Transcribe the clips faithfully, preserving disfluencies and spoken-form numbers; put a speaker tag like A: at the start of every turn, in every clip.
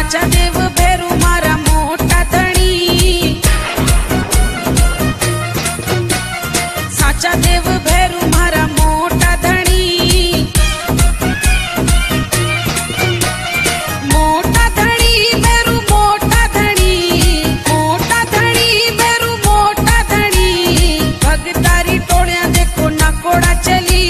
A: साचा देव भैरू मारा मोटा धणी, साचा देव भैरू मारा मोटा धणी, मोटा धणी भैरू मोटा धणी, मोटा धणी भैरू मोटा धणी, भगतारी टोळ्या देखो नाकोड़ा चली।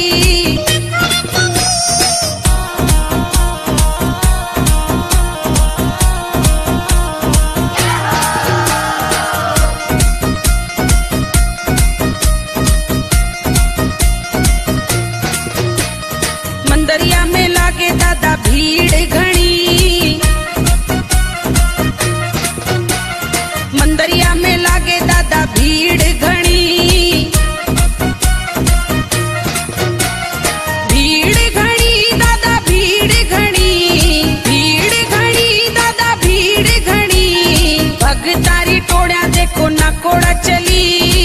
A: मंदरिया में लागे दादा भीड़ घणी, मंदरिया में लागे दादा भीड़ घणी, भीड़ घणी दादा भीड़ घणी, भीड़ घणी दादा भीड़ घणी, भगतारी टोळ्या देखो नाकोड़ा चली।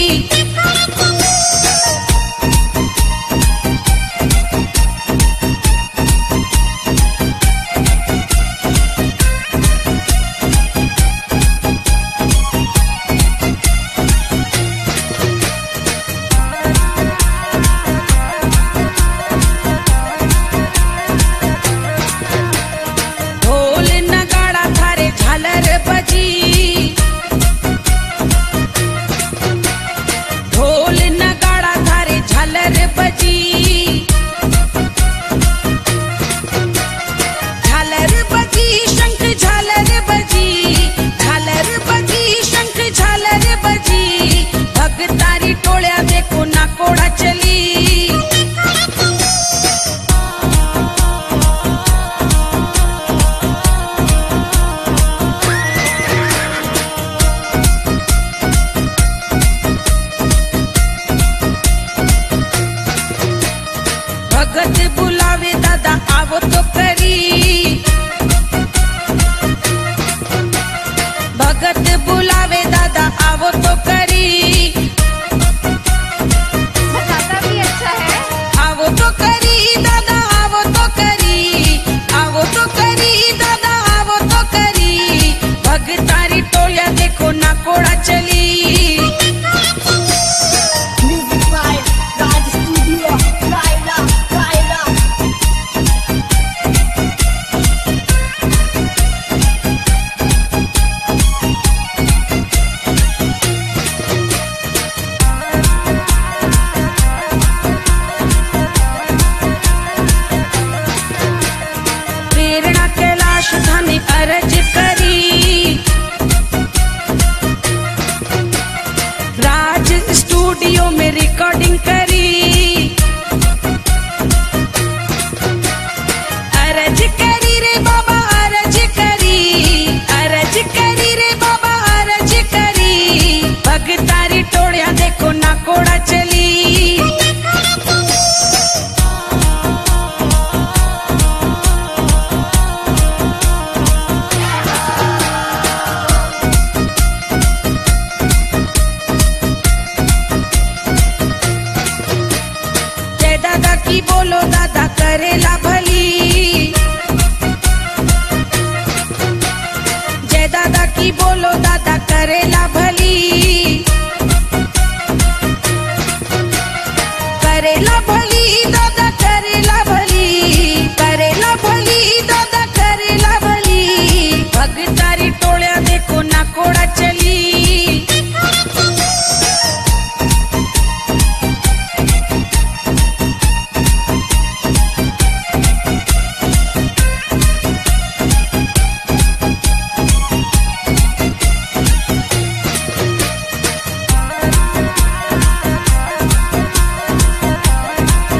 A: ढोल नगाड़ा थारे झालर बजी, ढोल नगाड़ा थारे झालर बजी, झालर बजी शंख झालर बजी, झालर बजी शंख झालर बजी, भगतारी टोळ्या देखो नाकोड़ा चली। भगत बुलावे दादा आवो तो करी, भगत बुलावे दादा आवो तो करी,
B: दादा भी अच्छा है।
A: आवो तो करी दादा आवो तो करी, आवो तो करी दादा आवो तो करी, भगतारी टोळ्या देखो नाकोड़ा चली।
B: म्यूजिक बाय राज स्टूडियो रायला रायला।
A: प्रेरणा कैलाश थाने अरज करी, राज स्टूडियो में रिकॉर्डिंग करी, अरज करी रे बाबा अरज करी, अरज करी रे बाबा अरज करी, भगतारी टोळ्या देखो नाकोड़ा चली। जय दादा की बोलो दादा करेला भली, जय दादा की बोलो दादा